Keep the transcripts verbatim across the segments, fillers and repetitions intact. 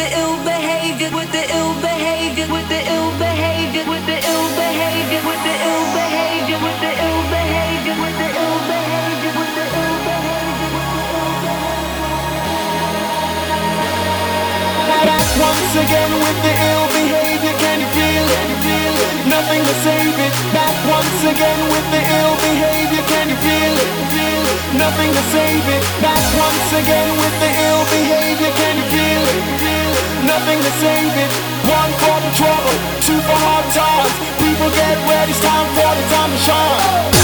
the ill behavior, with the ill behavior, with the ill behavior, with the ill behavior, with the ill behavior, with the ill behavior, with the ill behavior, with the ill behavior, with the ill behavior. Back once again with the ill behavior, can you feel it? Feel it? Nothing to save it. Back once again with the ill behavior, can you feel it? Feel it? Nothing to save it. Back once again with the ill behavior, can you feel it? Feel it? Nothing to save it. One for the trouble, two for hard times. People get ready, it's time for the time to shine.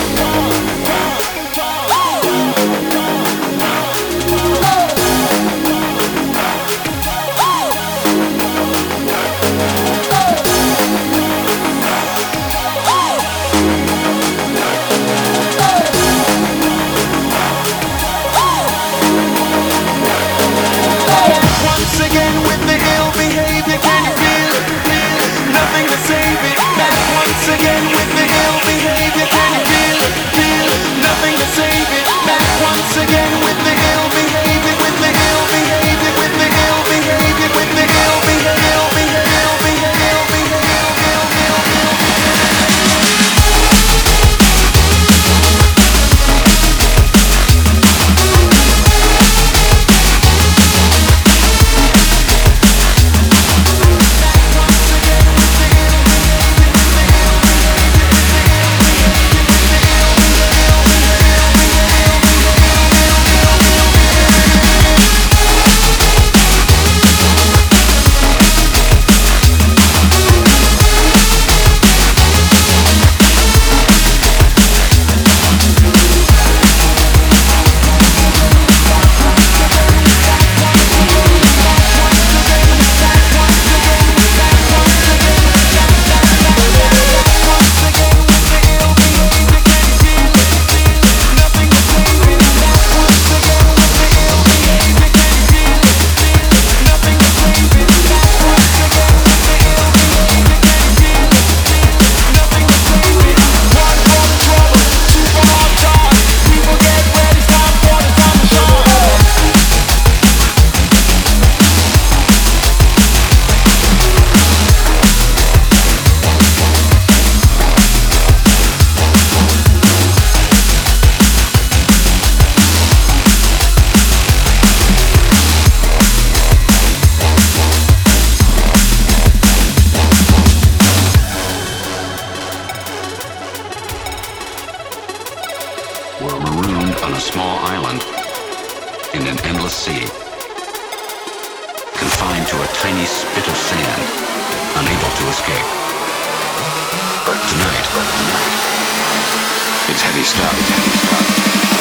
Once again with the ill behavior, can you feel it? Feel it? Nothing to save it. Back once again with the ill behavior, can you feel it? Feel it? Nothing to save it. Back once again with the ill behavior, with the ill behavior, with the ill behavior, with the ill behavior, ill behavior, ill behavior, ill behavior, ill were marooned on a small island in an endless sea, confined to a tiny spit of sand, unable to escape. Tonight, it's heavy stuff. It's heavy stuff.